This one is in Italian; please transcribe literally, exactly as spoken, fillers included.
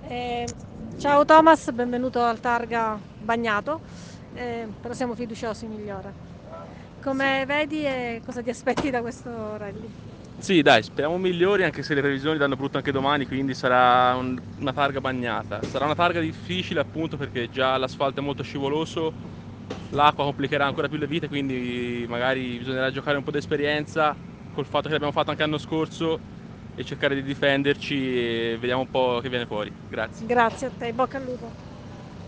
Eh, ciao Thomas, benvenuto al Targa bagnato, eh, però siamo fiduciosi migliore. Sì. Come vedi, e cosa ti aspetti da questo rally? Sì, dai, speriamo migliori anche se le previsioni danno brutto anche domani, quindi sarà un- una targa bagnata. Sarà una targa difficile appunto perché già l'asfalto è molto scivoloso, l'acqua complicherà ancora più le vite, quindi magari bisognerà giocare un po' di esperienza col fatto che l'abbiamo fatto anche l'anno scorso e cercare di difenderci e vediamo un po' che viene fuori. Grazie. Grazie a te, bocca al lupo.